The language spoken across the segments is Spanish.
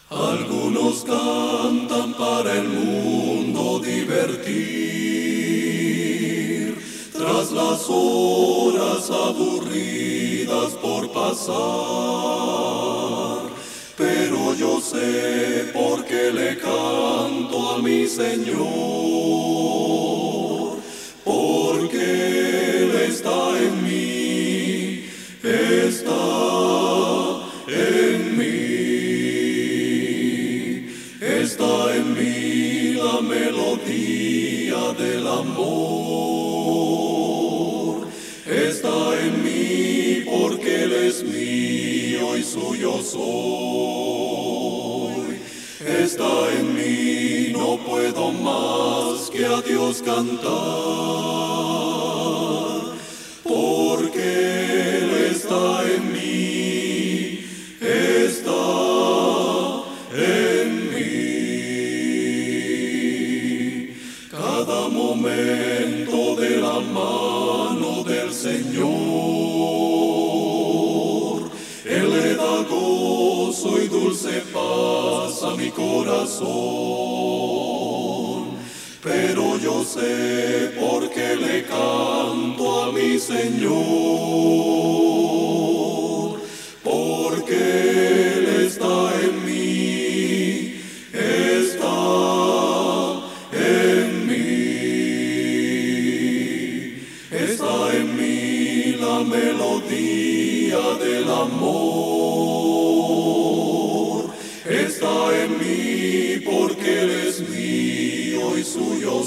Algunos cantan para el mundo divertir, tras las horas aburridas por pasar. Pero yo sé por qué le canto a mi Señor, porque Él está en mí, está en mí. Está en mí la melodía del amor. Está en mí porque Él es mío y suyo soy. Está en mí, no puedo más que a Dios cantar, porque Él está en mí, está en mí. Cada momento de la mano del Señor, Él le da gozo y dulce paz a mi corazón. Pero yo sé por qué le canto a mi Señor, porque Él está en mí, está en mí. Está en mí la melodía del amor. Está en mí porque Él es mío y suyo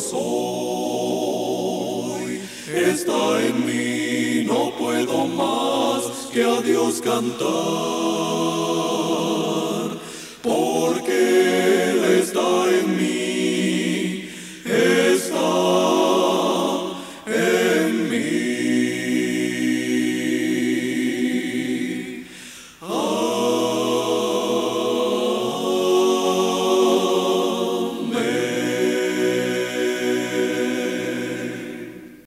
soy. Está en mí, no puedo más que a Dios cantar.